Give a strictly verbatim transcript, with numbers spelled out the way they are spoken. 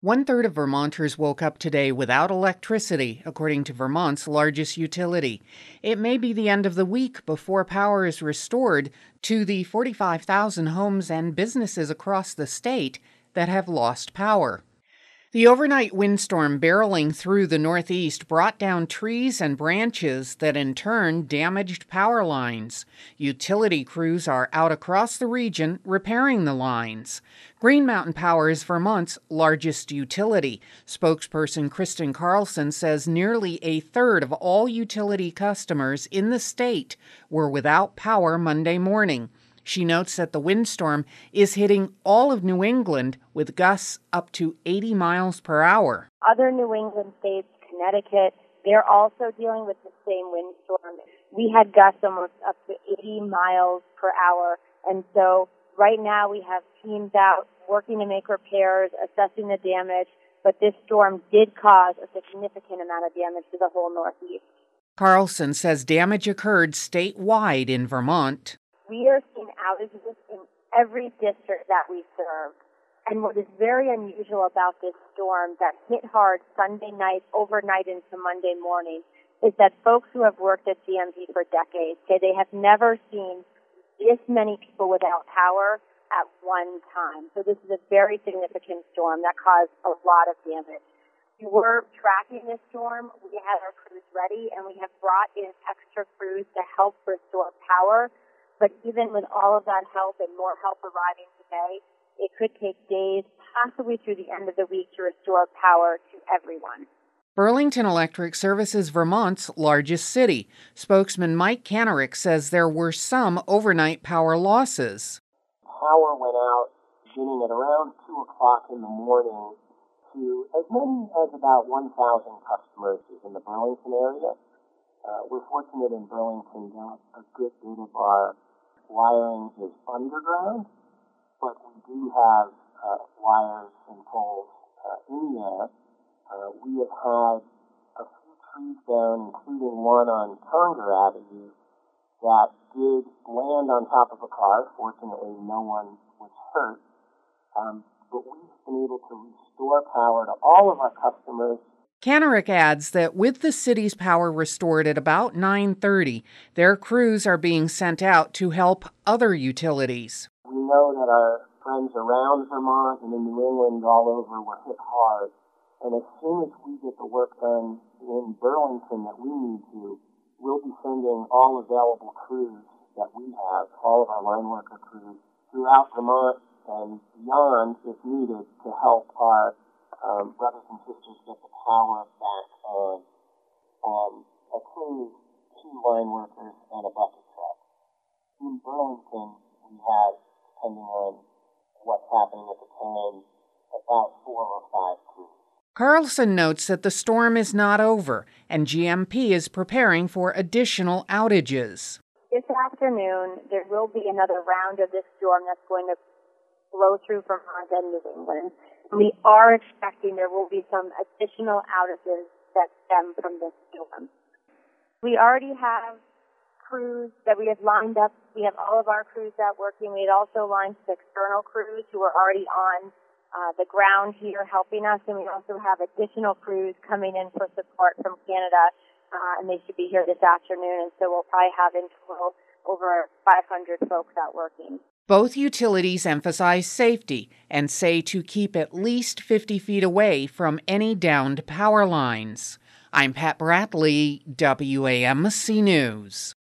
One third of Vermonters woke up today without electricity, according to Vermont's largest utility. It may be the end of the week before power is restored to the forty-five thousand homes and businesses across the state that have lost power. The overnight windstorm barreling through the Northeast brought down trees and branches that in turn damaged power lines. Utility crews are out across the region repairing the lines. Green Mountain Power is Vermont's largest utility. Spokesperson Kristen Carlson says nearly a third of all utility customers in the state were without power Monday morning. She notes that the windstorm is hitting all of New England with gusts up to eighty miles per hour. Other New England states, Connecticut, they're also dealing with the same windstorm. We had gusts almost up to eighty miles per hour. And so right now we have teams out working to make repairs, assessing the damage. But this storm did cause a significant amount of damage to the whole Northeast. Carlson says damage occurred statewide in Vermont. We are seeing outages in every district that we serve. And what is very unusual about this storm that hit hard Sunday night, overnight into Monday morning, is that folks who have worked at G M P for decades say they have never seen this many people without power at one time. So this is a very significant storm that caused a lot of damage. We were tracking this storm. We had our crews ready, and we have brought in extra crews to help restore power. But even with all of that help and more help arriving today, it could take days, possibly through the end of the week, to restore power to everyone. Burlington Electric services Vermont's largest city. Spokesman Mike Kanarick says there were some overnight power losses. Power went out beginning at around two o'clock in the morning to as many as about one thousand customers in the Burlington area. Uh, we're fortunate in Burlington that a good bit of our wiring is underground, but we do have uh, wires and poles uh, in there. Uh, we have had a few trees down, including one on Conger Avenue, that did land on top of a car. Fortunately, no one was hurt. Um, but we've been able to restore power to all of our customers. Kanarick adds that with the city's power restored at about nine thirty, their crews are being sent out to help other utilities. We know that our friends around Vermont and in New England all over were hit hard. And as soon as we get the work done in Burlington that we need to, we'll be sending all available crews that we have, all of our line worker crews, throughout Vermont and beyond if needed to help our um, brothers and sisters get the power back on. Um, a crew, two line workers, and a bucket truck. In Burlington, we have, depending on what's happening at the time, about four or five crews. Carlson notes that the storm is not over, and G M P is preparing for additional outages. This afternoon, there will be another round of this storm that's going to blow through Vermont and New England. We are expecting there will be some additional outages that stem from this storm. We already have crews that we have lined up. We have all of our crews out working. We had also lined up external crews who are already on uh, the ground here helping us, and we also have additional crews coming in for support from Canada, uh, and they should be here this afternoon, and so we'll probably have in total over five hundred folks out working. Both utilities emphasize safety and say to keep at least fifty feet away from any downed power lines. I'm Pat Bradley, W A M C News.